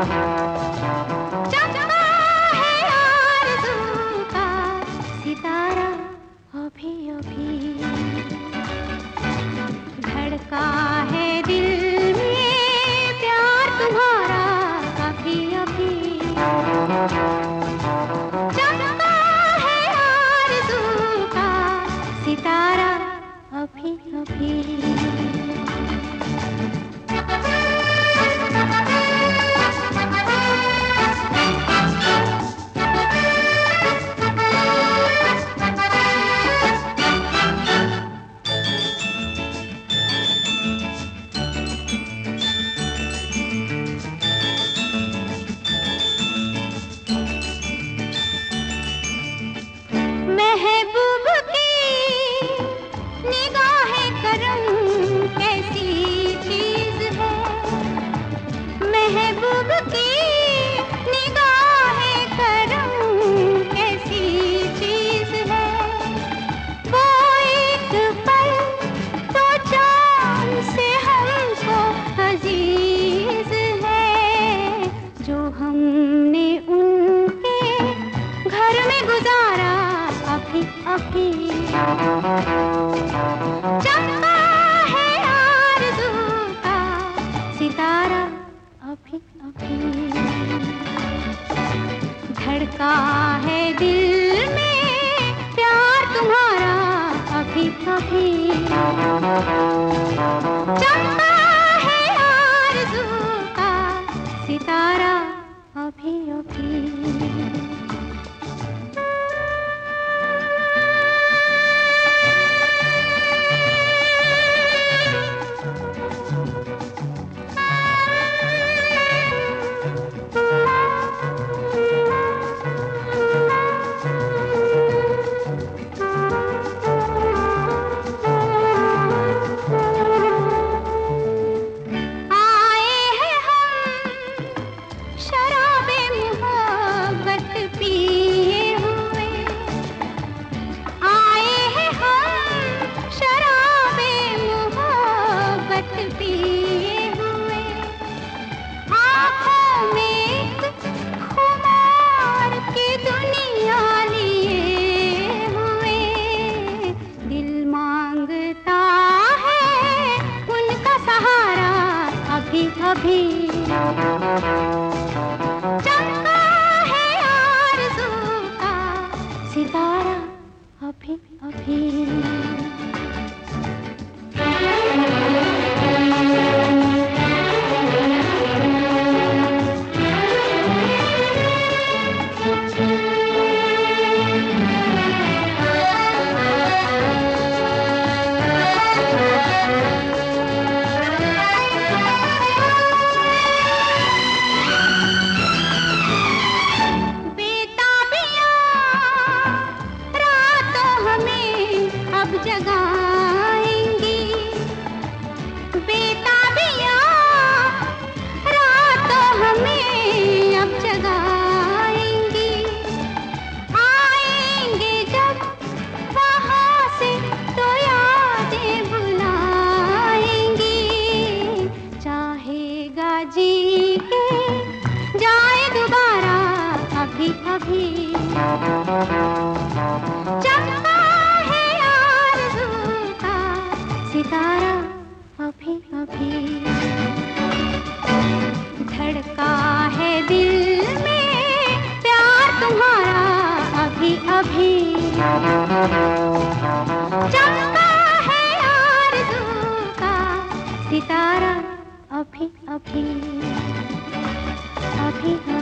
चमका है आरज़ू का सितारा अभी अभी, धड़का है दिल में प्यार तुम्हारा अभी अभी। चमका है आरज़ू का सितारा अभी अभी। महबूब की निगाहें करम कैसी चीज है, महबूब की निगाहें करम कैसी चीज है। वो एक पल तो चाँद से हमको अजीज है, जो हमने उनके घर में गुजारा अभी अभी। चमका है आरज़ू का सितारा अभी अभी, धड़का है दिल में प्यार तुम्हारा अभी अभी। चमका है आरज़ू का सितारा अभी अभी। अभी चमका है आरज़ू का सितारा अभी अभी। जगाएंगी बेताबियां रातों हमें अब जगाएंगी। आएंगे जब वहाँ से तो यादें बुलाएंगी। चाहेगा जी के जाए दोबारा अभी अभी। सितारा अभी अभी, धड़का है दिल में प्यार तुम्हारा अभी अभी। चमका है आरज़ू का सितारा अभी अभी, अभी।